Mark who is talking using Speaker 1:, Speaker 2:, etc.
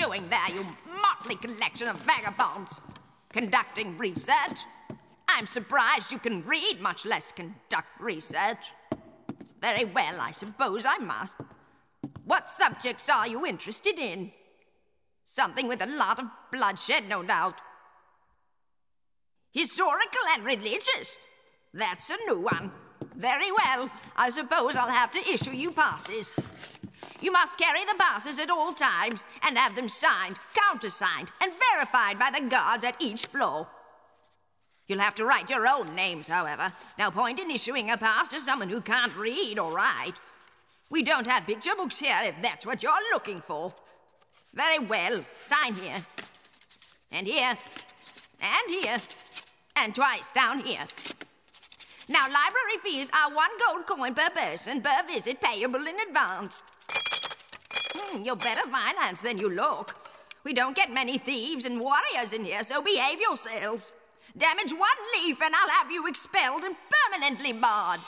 Speaker 1: doing there, you motley collection of vagabonds? Conducting research? I'm surprised you can read, much less conduct research. Very well, I suppose I must. What subjects are you interested in? Something with a lot of bloodshed, no doubt. Historical and religious? That's a new one. Very well, I suppose I'll have to issue you passes. You must carry the passes at all times and have them signed, countersigned, and verified by the guards at each floor. You'll have to write your own names, however. No point in issuing a pass to someone who can't read or write. We don't have picture books here, if that's what you're looking for. Very well, sign here. And here. And here. And twice down here. Now, library fees are 1 gold coin per person per visit, payable in advance. You're better financed than you look. We don't get many thieves and warriors in here, so behave yourselves. Damage 1 leaf and I'll have you expelled and permanently barred.